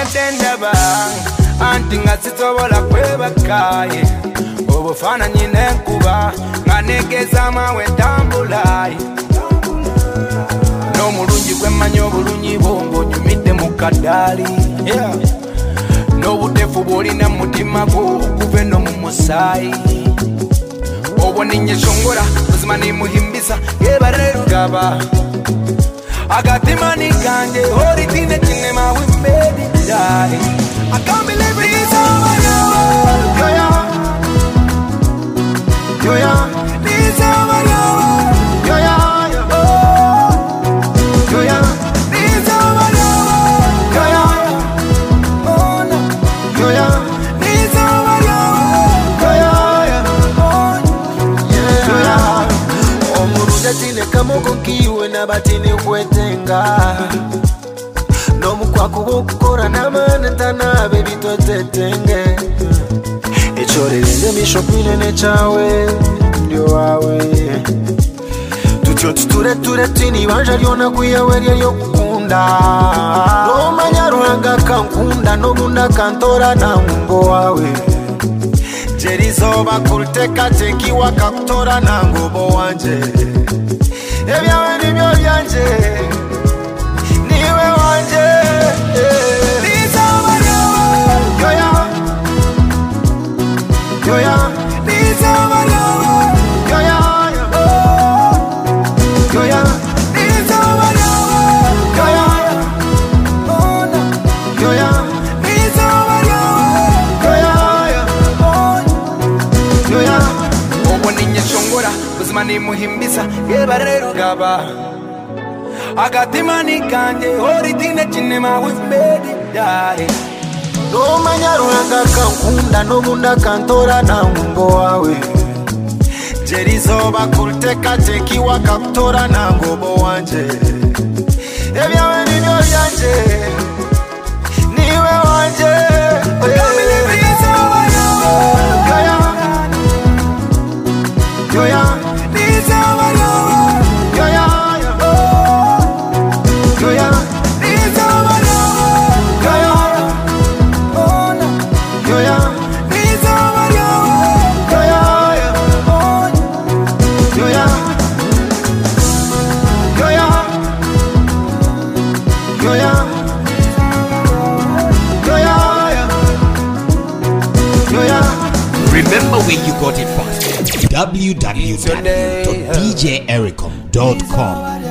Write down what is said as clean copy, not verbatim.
dendaba anti ngasitobola kwebakaye obufana nyine kuba nganegeza mawe tambulai no mulungi kwemanyo bulunyi bongo nyumide mukadali no butefu bolina mutima go kuve no mumusai oboninye shongora uzima ni muhimbisa yebarerugaba agatimani kanje hori tine chine mawe mbedi dai I can't believe it is over now. Yo ya, it's over now. Yo ya, yo ya, it's over now. Yo ya, oh no. Yo ya, it's over now. Yo ya, yo ya. Omuruja tine kamoko kiwe na batini kwetenga. Kwa kukora namana tana baby totetenge echore nje mishopine ne chawe ndio wawe tutyo tuture tini banja lyona kuyawe lyo kukunda no manyaruhanga kankunda no munda kantora na ngo wawe jerizoba kulteka tekiwa kakutora na ngobo wanje ebyawe nibyo byanje niwe wanje Yo ya, it's over now. Yo ya, yo ya, it's over now. Yo ya, oh no. Yo ya, it's over now. Yo ya, yo ya. Oboninye shongora, uzimani muhimbisa, yebarerugaba. Agatimani kanje, hori tine chine mawe mbedi dai. No manyaruhanga kankunda no munda kantora na ngo wawe jerizoba kulteka tekiwa kakutora na ngobo wanje ebyawe nibyo byanje niwe wanje yo ya it's over now. Yo ya, yo ya, it's over now. Yo ya. Yo ya, it's over now. Yo ya, yo ya, yo ya, yo ya, yo ya. Remember where you got it from. www.djericom.com